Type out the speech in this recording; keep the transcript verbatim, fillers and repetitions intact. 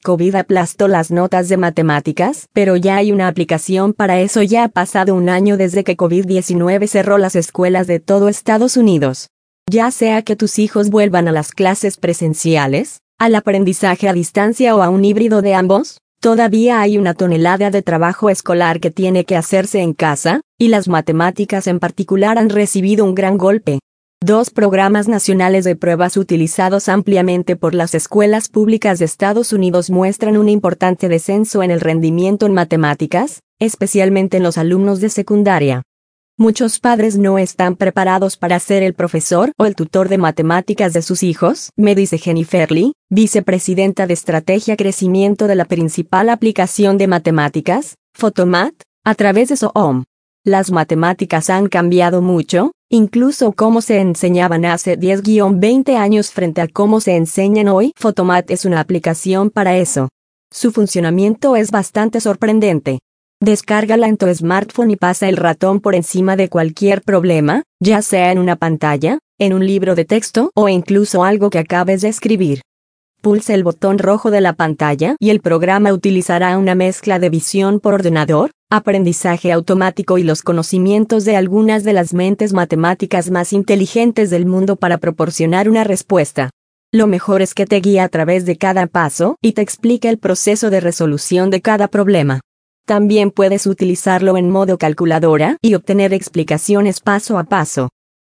COVID aplastó las notas de matemáticas, pero ya hay una aplicación para eso. Ya ha pasado un año desde que COVID diecinueve cerró las escuelas de todo Estados Unidos. Ya sea que tus hijos vuelvan a las clases presenciales, al aprendizaje a distancia o a un híbrido de ambos, todavía hay una tonelada de trabajo escolar que tiene que hacerse en casa, y las matemáticas en particular han recibido un gran golpe. Dos programas nacionales de pruebas utilizados ampliamente por las escuelas públicas de Estados Unidos muestran un importante descenso en el rendimiento en matemáticas, especialmente en los alumnos de secundaria. Muchos padres no están preparados para ser el profesor o el tutor de matemáticas de sus hijos, me dice Jennifer Lee, vicepresidenta de Estrategia Crecimiento de la principal aplicación de matemáticas, Photomath, a través de Zoom. Las matemáticas han cambiado mucho, incluso cómo se enseñaban hace diez a veinte años frente a cómo se enseñan hoy. Photomath es una aplicación para eso. Su funcionamiento es bastante sorprendente. Descárgala en tu smartphone y pasa el ratón por encima de cualquier problema, ya sea en una pantalla, en un libro de texto o incluso algo que acabes de escribir. Pulsa el botón rojo de la pantalla y el programa utilizará una mezcla de visión por ordenador, aprendizaje automático y los conocimientos de algunas de las mentes matemáticas más inteligentes del mundo para proporcionar una respuesta. Lo mejor es que te guía a través de cada paso y te explica el proceso de resolución de cada problema. También puedes utilizarlo en modo calculadora y obtener explicaciones paso a paso.